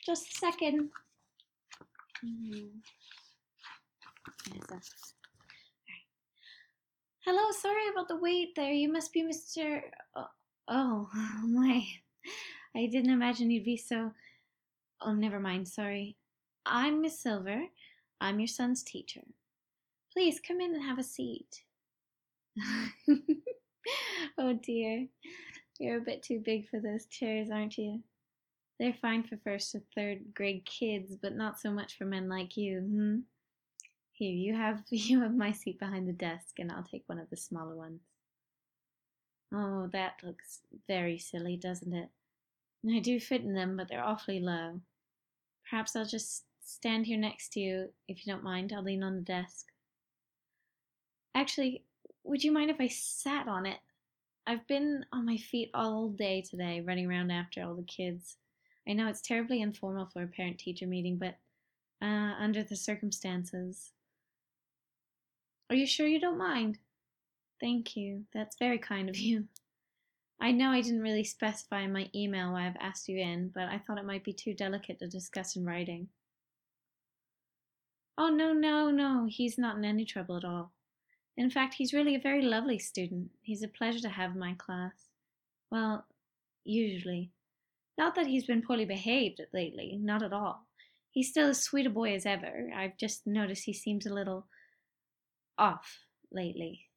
Just a second. Hello, sorry about the wait there. You must be Mr. Oh, my. I didn't imagine you'd be so. Oh, never mind, sorry. I'm Miss Silver. I'm your son's teacher. Please come in and have a seat. Oh dear. You're a bit too big for those chairs, aren't you? They're fine for first or third grade kids, but not so much for men like you, hmm? Here, you have my seat behind the desk, and I'll take one of the smaller ones. Oh, that looks very silly, doesn't it? I do fit in them, but they're awfully low. Perhaps I'll just stand here next to you, if you don't mind. I'll lean on the desk. Actually, would you mind if I sat on it? I've been on my feet all day today, running around after all the kids. I know it's terribly informal for a parent-teacher meeting, but under the circumstances. Are you sure you don't mind? Thank you. That's very kind of you. I know I didn't really specify in my email why I've asked you in, but I thought it might be too delicate to discuss in writing. Oh, no, no, no. He's not in any trouble at all. In fact, he's really a very lovely student. He's a pleasure to have in my class. Well, usually. Not that he's been poorly behaved lately, not at all. He's still as sweet a boy as ever. I've just noticed he seems a little off lately.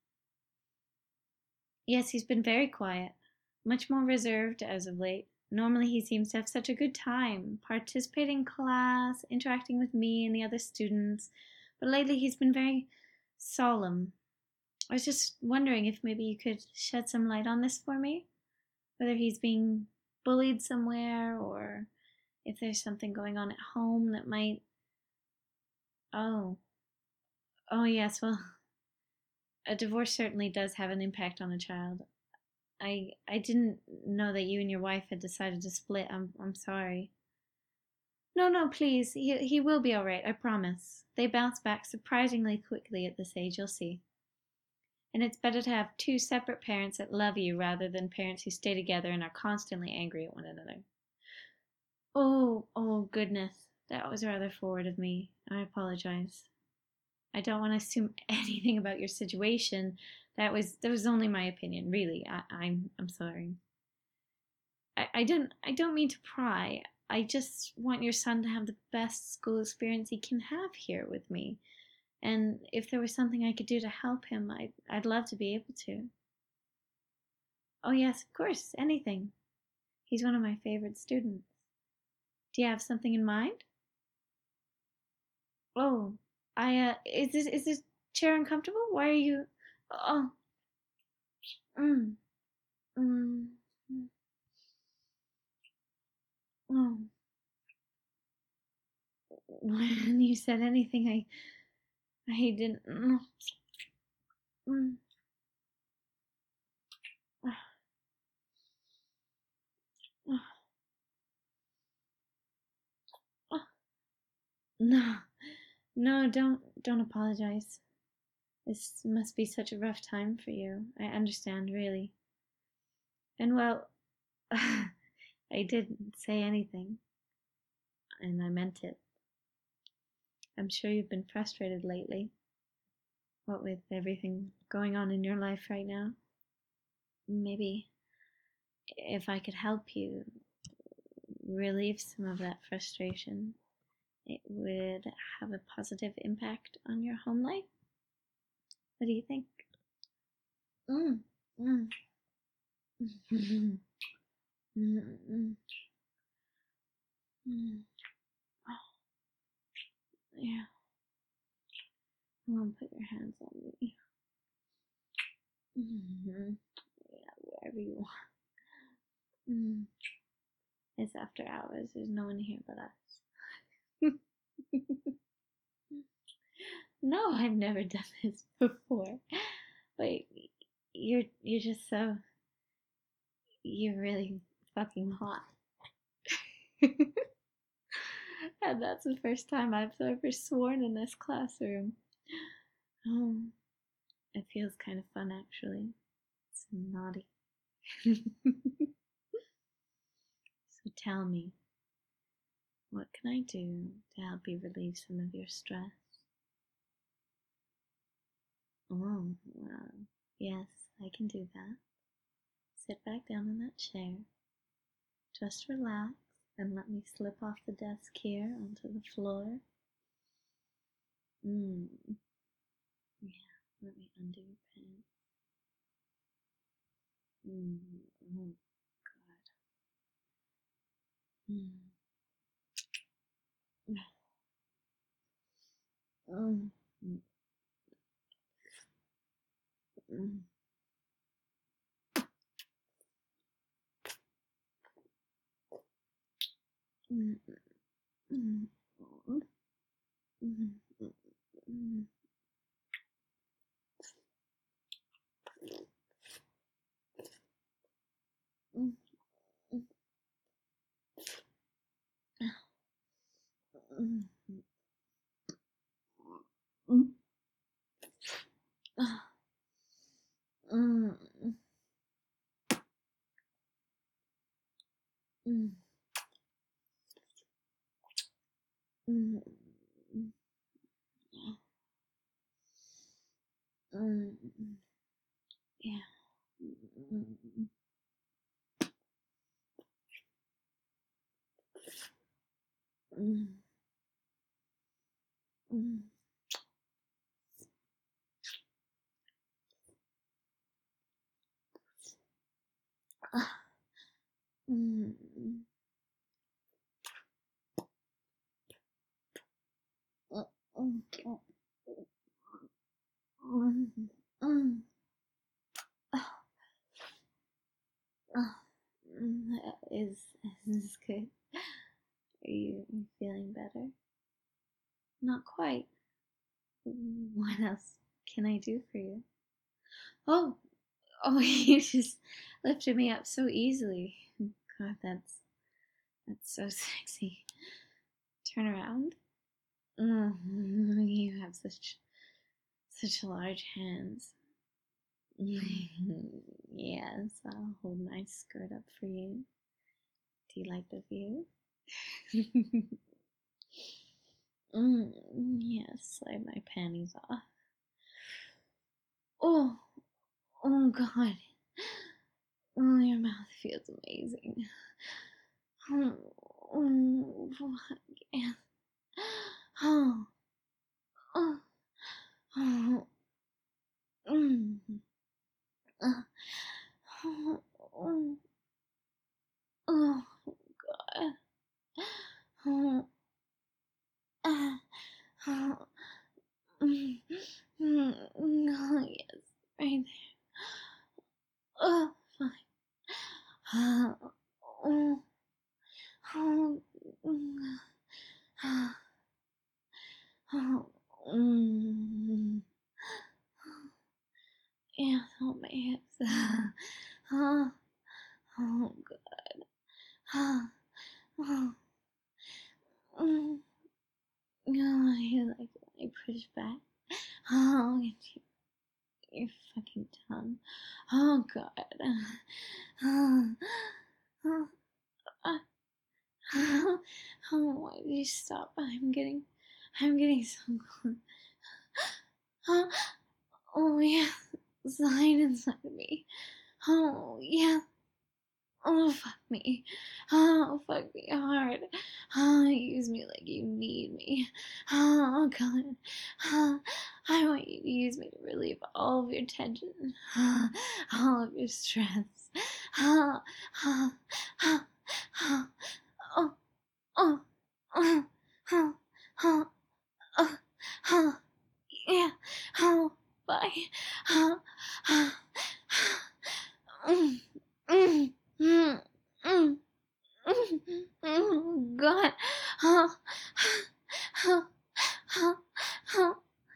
Yes, he's been very quiet, much more reserved as of late. Normally he seems to have such a good time, participating in class, interacting with me and the other students, but lately he's been very solemn. I was just wondering if maybe you could shed some light on this for me, whether he's being bullied somewhere or if there's something going on at home that might. Oh, oh yes, well, a divorce certainly does have an impact on a child. I didn't know that you and your wife had decided to split. I'm sorry. No, no, please. He will be all right, I promise. They bounce back surprisingly quickly at this age, you'll see. And it's better to have two separate parents that love you rather than parents who stay together and are constantly angry at one another. Oh, goodness. That was rather forward of me. I apologize. I don't want to assume anything about your situation. That was only my opinion, really. I'm sorry. I don't mean to pry. I just want your son to have the best school experience he can have here with me. And if there was something I could do to help him, I'd love to be able to. Oh yes, of course, anything. He's one of my favorite students. Do you have something in mind? Oh, is this chair uncomfortable? Why are you? Oh, mm, mm, oh. When you said anything, I didn't. Mm, oh, oh. No, no, don't apologize. This must be such a rough time for you. I understand, really. And well, I didn't say anything, and I meant it. I'm sure you've been frustrated lately, what with everything going on in your life right now. Maybe if I could help you relieve some of that frustration, it would have a positive impact on your home life. What do you think? Mm, mm, mm, mm, mm, mm. Oh, yeah. Come on, put your hands on me. Mm-hmm. Yeah, wherever you want. Mm. It's after hours. There's no one here but us. No, I've never done this before. But you're just so you're really fucking hot. And that's the first time I've ever sworn in this classroom. Oh, it feels kind of fun actually. It's naughty. So tell me, What can I do to help you relieve some of your stress? Oh, well, yes, I can do that. Sit back down in that chair. Just relax and let me slip off the desk here onto the floor. Yeah, let me undo your pants. Oh, God. Mm. Mm. Mm. Mm. Mm. Mm. Mm. Mm. Mm. Mm. Mm. Mm. Mm. Yeah. Mm. Mm. Mm. Mm. Mm. Mm. Is this good? Are you feeling better? Not quite. What else can I do for you? Oh, oh, you just lifted me up so easily. God, that's so sexy. Turn around. You have such large hands. Yes, I'll hold my skirt up for you. Do you like the view? Yes, slide my panties off. Oh, oh God. Oh, your mouth feels amazing. Oh, fuck yeah. Oh, oh, oh, mm, oh, oh, oh, God. Oh, oh, oh, yes, right there. Oh, fine. Oh, oh, oh, oh, yeah, hold my hips. Oh, oh, God. Oh, oh, no, you like when I push back. Oh, your fucking tongue. Oh, God. Oh, oh, oh, oh, why did you stop? I'm getting so cold. Oh, oh, yeah, slide inside of me. Oh, yeah. Oh, fuck me. Oh, fuck me hard. Oh, use me like you need me. Oh, God. Oh, I want you to use me to relieve all of your tension, all of your stress. Oh, oh, oh, oh, oh, oh, oh, oh, oh, oh, oh, yeah, oh, bye. Oh, oh, mm, mm, mm, mm. Oh, God. Oh, oh, oh, oh.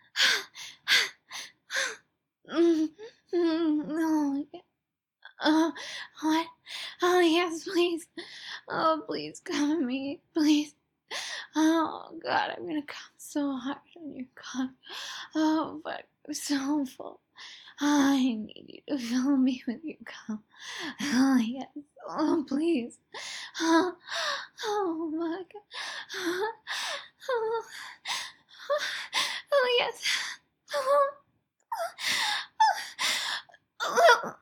Oh, yeah. What? Oh, yes, please. Oh, please cover me. Please. Oh, God, I'm gonna come so hard on your cock. Oh, fuck. I'm so full. I need you to fill me with your cup. Oh, yes. Oh, please. Oh, oh my God. Oh, oh yes. Oh, oh,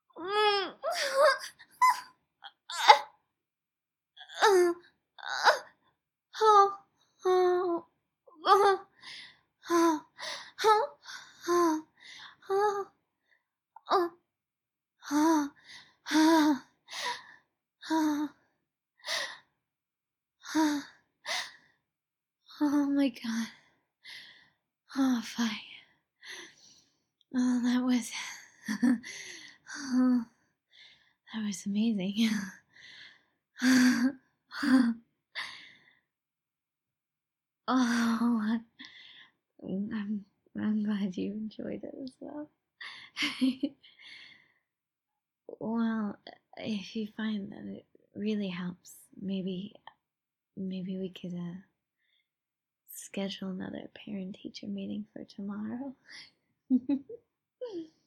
oh, oh, oh, oh, oh, oh, oh, oh, oh, oh, oh, oh, oh my God. Oh, fine. Oh, that was. Oh, that was amazing. Oh, I'm, I'm glad you enjoyed it as well. Well, if you find that it really helps, maybe we could schedule another parent teacher meeting for tomorrow.